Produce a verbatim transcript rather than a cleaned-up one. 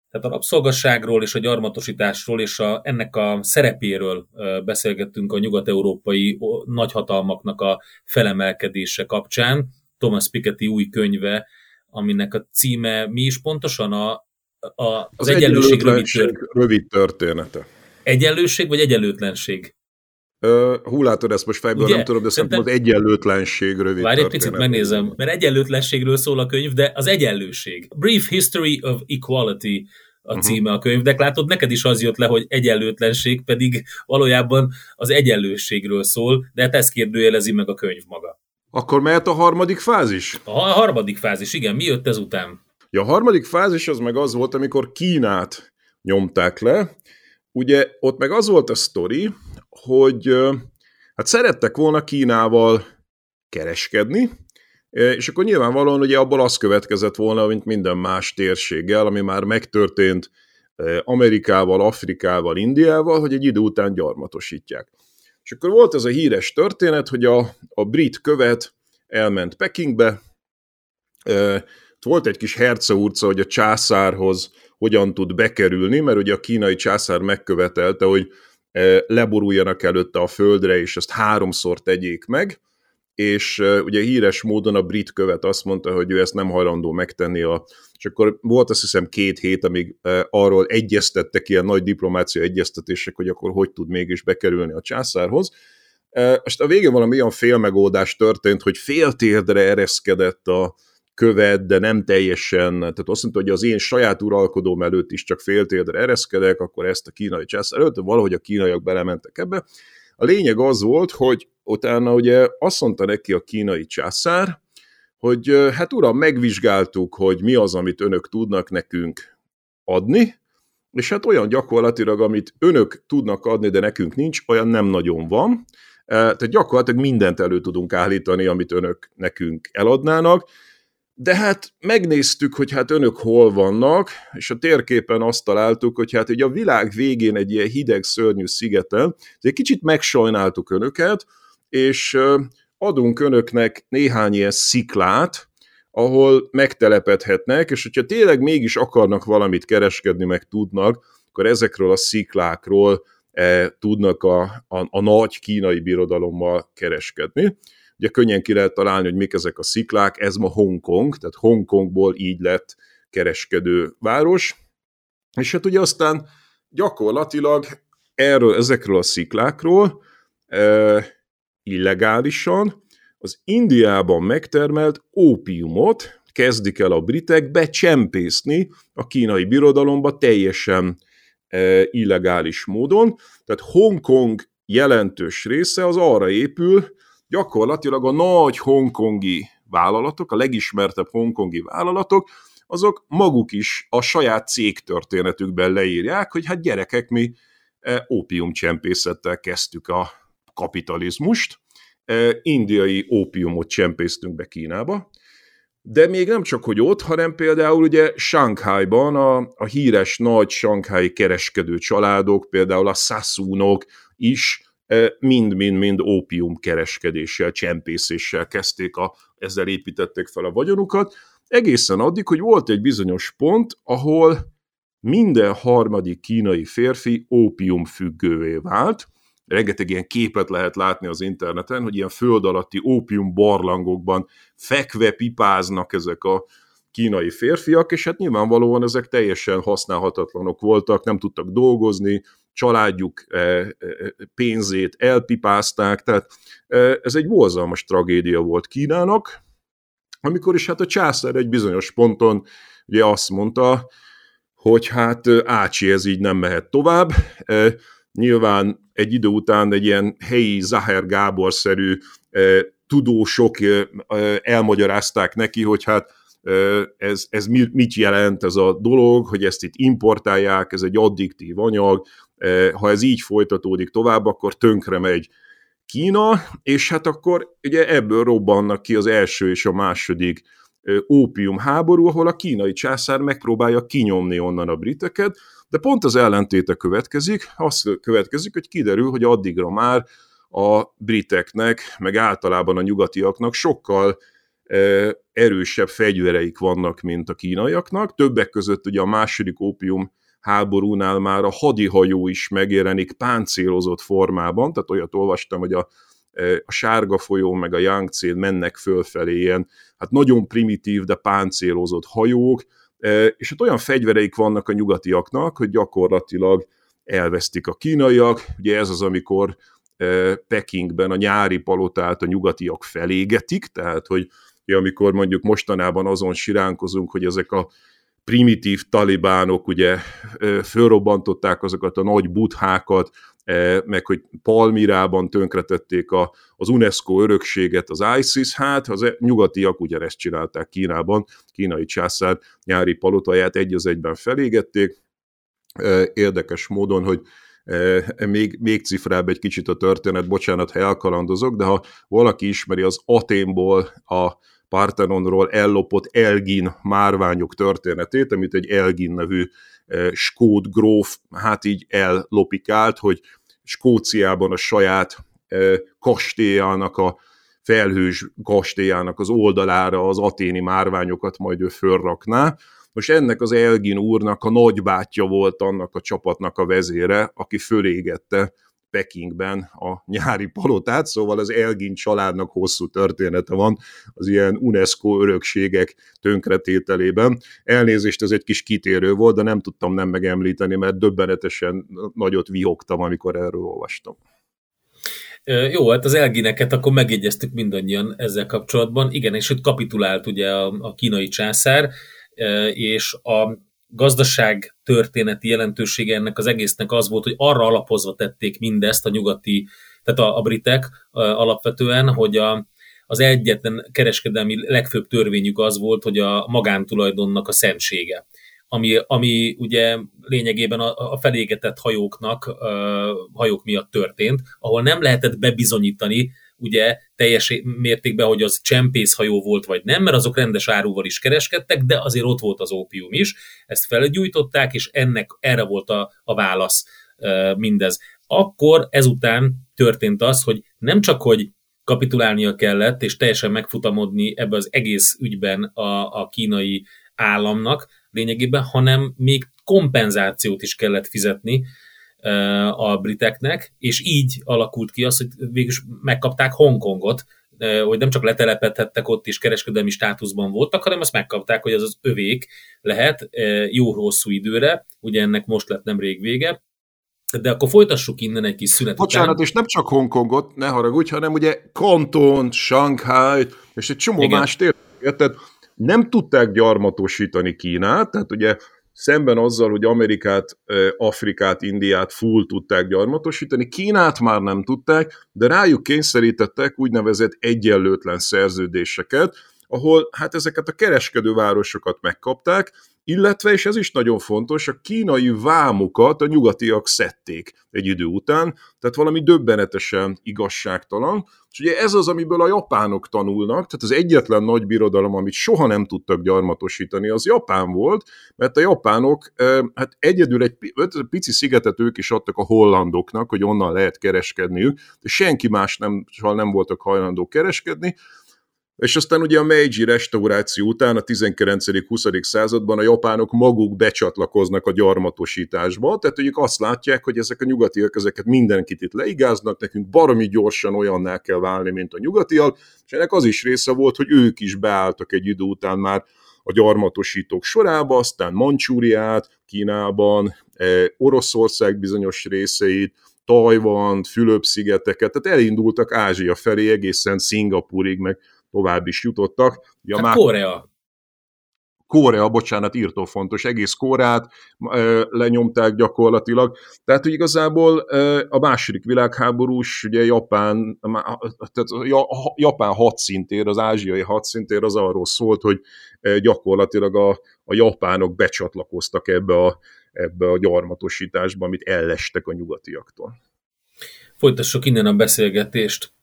Tehát a rabszolgasságról és a gyarmatosításról és a, ennek a szerepéről beszélgettünk a nyugat-európai nagyhatalmaknak a felemelkedése kapcsán. Thomas Piketty új könyve, aminek a címe mi is pontosan a, a, az, az egyenlőség rövid, tört... rövid története. Egyenlőség vagy egyenlőtlenség? Uh, hú, látod, ezt most fejből ugye? Nem tudom, de szerintem az egyenlőtlenség rövid Várj egy picit, megnézem, mert egyenlőtlenségről szól a könyv, de az egyenlőség. Brief History of Equality a címe uh-huh. a könyvnek. Látod, neked is az jött le, hogy egyenlőtlenség, pedig valójában az egyenlőségről szól, de hát ezt kérdőjelezi meg a könyv maga. Akkor mehet a harmadik fázis? A harmadik fázis, igen. Mi jött ezután? Ja, a harmadik fázis az meg az volt, amikor Kínát nyomták le. Ugye ott meg az volt a sztori, hogy hát szerettek volna Kínával kereskedni, és akkor nyilvánvalóan ugye abból az következett volna, mint minden más térséggel, ami már megtörtént Amerikával, Afrikával, Indiával, hogy egy idő után gyarmatosítják. És akkor volt ez a híres történet, hogy a, a brit követ elment Pekingbe, volt egy kis herceurca, hogy a császárhoz hogyan tud bekerülni, mert ugye a kínai császár megkövetelte, hogy leboruljanak előtte a földre, és ezt háromszor tegyék meg, és ugye híres módon a brit követ azt mondta, hogy ő ezt nem hajlandó megtenni, a, és akkor volt azt hiszem két hét, amíg arról egyeztettek ilyen nagy diplomácia egyeztetések, hogy akkor hogy tud mégis bekerülni a császárhoz. Most a végén valami olyan félmegoldás történt, hogy féltérdre ereszkedett a követ, de nem teljesen, tehát azt mondta, hogy az én saját uralkodóm előtt is csak féltérdre ereszkedek, akkor ezt a kínai császár előtt, valahogy a kínaiak belementek ebbe. A lényeg az volt, hogy utána ugye azt mondta neki a kínai császár, hogy hát uram, megvizsgáltuk, hogy mi az, amit önök tudnak nekünk adni, és hát olyan gyakorlatilag, amit önök tudnak adni, de nekünk nincs, olyan nem nagyon van. Tehát gyakorlatilag mindent elő tudunk állítani, amit önök nekünk eladnának, de hát megnéztük, hogy hát önök hol vannak, és a térképen azt találtuk, hogy hát ugye a világ végén egy ilyen hideg, szörnyű szigeten, egy kicsit megsajnáltuk önöket, és adunk önöknek néhány ilyen sziklát, ahol megtelepedhetnek, és hogyha tényleg mégis akarnak valamit kereskedni, meg tudnak, akkor ezekről a sziklákról e, tudnak a, a, a nagy kínai birodalommal kereskedni. Ugye könnyen ki lehet találni, hogy mik ezek a sziklák, ez ma Hongkong, tehát Hongkongból így lett kereskedő város, és hát ugye aztán gyakorlatilag erről, ezekről a sziklákról e, illegálisan az Indiában megtermelt ópiumot kezdik el a britek becsempészni a kínai birodalomba teljesen e, illegális módon, tehát Hongkong jelentős része az arra épül, gyakorlatilag a nagy hongkongi vállalatok, a legismertebb hongkongi vállalatok, azok maguk is a saját cégtörténetükben leírják, hogy hát gyerekek, mi ópiumcsempészettel kezdtük a kapitalizmust, indiai ópiumot csempésztünk be Kínába, de még nem csak, hogy ott, hanem például ugye Shanghaiban a, a híres nagy sanghái kereskedő családok, például a Sassoonok is mind-mind-mind ópium kereskedéssel, csempészéssel kezdték, a, ezzel építették fel a vagyonukat, egészen addig, hogy volt egy bizonyos pont, ahol minden harmadik kínai férfi ópiumfüggővé vált. Rengeteg ilyen képet lehet látni az interneten, hogy ilyen föld alatti ópium barlangokban fekve pipáznak ezek a kínai férfiak, és hát nyilvánvalóan ezek teljesen használhatatlanok voltak, nem tudtak dolgozni, családjuk pénzét elpipázták, tehát ez egy borzalmas tragédia volt Kínának, amikor is hát a császár egy bizonyos ponton ugye azt mondta, hogy hát ácsi, ez így nem mehet tovább. Nyilván egy idő után egy ilyen helyi Zaher Gábor-szerű tudósok elmagyarázták neki, hogy hát ez, ez mit jelent ez a dolog, hogy ezt itt importálják, ez egy addiktív anyag, ha ez így folytatódik tovább, akkor tönkre megy Kína, és hát akkor ugye ebből robbannak ki az első és a második ópium háború, ahol a kínai császár megpróbálja kinyomni onnan a briteket, de pont az ellentéte következik, az következik, hogy kiderül, hogy addigra már a briteknek, meg általában a nyugatiaknak sokkal erősebb fegyvereik vannak, mint a kínaiaknak. Többek között ugye a második ópium háborúnál már a hadihajó is megjelenik páncélozott formában, tehát olyat olvastam, hogy a, a Sárga folyó meg a Yangtze mennek fölfelé ilyen, hát nagyon primitív, de páncélozott hajók, és hát olyan fegyvereik vannak a nyugatiaknak, hogy gyakorlatilag elvesztik a kínaiak. Ugye ez az, amikor Pekingben a nyári palotát a nyugatiak felégetik, tehát hogy amikor mondjuk mostanában azon siránkozunk, hogy ezek a primitív talibánok ugye fölrobbantották azokat a nagy buthákat, meg hogy Palmírában tönkretették a, az UNESCO örökséget, az ISIS, hát az nyugatiak ugyanezt csinálták Kínában, kínai császár nyári palotáját egy az egyben felégették. Érdekes módon, hogy még, még cifrább egy kicsit a történet, bocsánat, ha elkalandozok, de ha valaki ismeri az Athénból a Parthenonról ellopott Elgin márványok történetét, amit egy Elgin nevű skót gróf hát így ellopikált, hogy Skóciában a saját kastélyának, a felhős kastélyának az oldalára az athéni márványokat majd ő fölrakná. Most ennek az Elgin úrnak a nagybátyja volt annak a csapatnak a vezére, aki fölégette Pekingben a nyári palotát, szóval az Elgin családnak hosszú története van az ilyen UNESCO örökségek tönkretételében. Elnézést, ez egy kis kitérő volt, de nem tudtam nem megemlíteni, mert döbbenetesen nagyot vihogtam, amikor erről olvastam. Jó, hát az Elgineket akkor megjegyeztük mindannyian ezzel kapcsolatban. Igen, és itt kapitulált ugye a, a kínai császár, és a gazdaság történeti jelentősége ennek az egésznek az volt, hogy arra alapozva tették mindezt a nyugati, tehát a, a britek alapvetően, hogy a, az egyetlen kereskedelmi legfőbb törvényük az volt, hogy a magántulajdonnak a szentsége, ami, ami ugye lényegében a, a felégetett hajóknak, a hajók miatt történt, ahol nem lehetett bebizonyítani, ugye teljes mértékben, hogy az csempészhajó volt, vagy nem, mert azok rendes áruval is kereskedtek, de azért ott volt az ópium is, ezt felgyújtották, és ennek erre volt a, a válasz mindez. Akkor ezután történt az, hogy nem csak, hogy kapitulálnia kellett, és teljesen megfutamodni ebbe az egész ügyben a, a kínai államnak lényegében, hanem még kompenzációt is kellett fizetni a briteknek, és így alakult ki az, hogy végülis megkapták Hongkongot, hogy nem csak letelepedhettek ott is, kereskedelmi státuszban voltak, hanem azt megkapták, hogy az az övék lehet jó hosszú időre, ugye ennek most lett nemrég vége, de akkor folytassuk innen egy kis szünet Bocsánat, után. És nem csak Hongkongot, ne haragudj, hanem ugye Kantont, Shanghai, és egy csomó Igen. más térséget, tehát nem tudták gyarmatosítani Kínát, tehát ugye szemben azzal, hogy Amerikát, Afrikát, Indiát full tudták gyarmatosítani, Kínát már nem tudták, de rájuk kényszerítettek úgynevezett egyenlőtlen szerződéseket, ahol hát ezeket a kereskedővárosokat megkapták, illetve, és ez is nagyon fontos, a kínai vámokat a nyugatiak szedték egy idő után, tehát valami döbbenetesen igazságtalan. És ugye ez az, amiből a japánok tanulnak, tehát az egyetlen nagy birodalom, amit soha nem tudtak gyarmatosítani, az Japán volt, mert a japánok hát egyedül egy pici szigetet ők is adtak a hollandoknak, hogy onnan lehet kereskedniük, de senki más nem, nem voltak hajlandók kereskedni. És aztán ugye a Meiji restauráció után a tizenkilencedik-huszadik században a japánok maguk becsatlakoznak a gyarmatosításba, tehát ők azt látják, hogy ezek a nyugatiak ezeket mindenkit itt leigáznak, nekünk baromi gyorsan olyanná kell válni, mint a nyugatiak, és ennek az is része volt, hogy ők is beálltak egy idő után már a gyarmatosítók sorába, aztán Mancsúriát, Kínában, Oroszország bizonyos részeit, Tajvant, Fülöp-szigeteket, tehát elindultak Ázsia felé egészen Szingapúrig, meg tovább is jutottak. Ja, hát már... Korea. Korea, bocsánat, írtó fontos, egész Koreát e, lenyomták gyakorlatilag. Tehát, hogy igazából e, a második világháborús, ugye Japán, tehát a Japán hadszintér, az ázsiai hadszintér az arról szólt, hogy e, gyakorlatilag a, a japánok becsatlakoztak ebbe a, ebbe a gyarmatosításba, amit ellestek a nyugatiaktól. Folytassuk innen a beszélgetést.